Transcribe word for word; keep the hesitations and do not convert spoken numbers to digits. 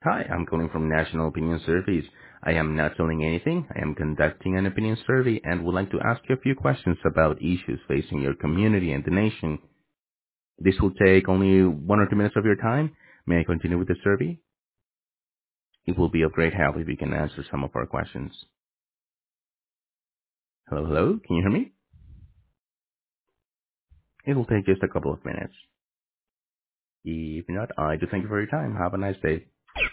Hi, I'm calling from National Opinion Surveys. I am not selling anything. I am conducting an opinion survey and would like to ask you a few questions about issues facing your community and the nation. This will take only one or two minutes of your time. May I continue with the survey? It will be of great help if you can answer some of our questions. Hello, hello. Can you hear me? It will take just a couple of minutes. If not, I do thank you for your time. Have a nice day.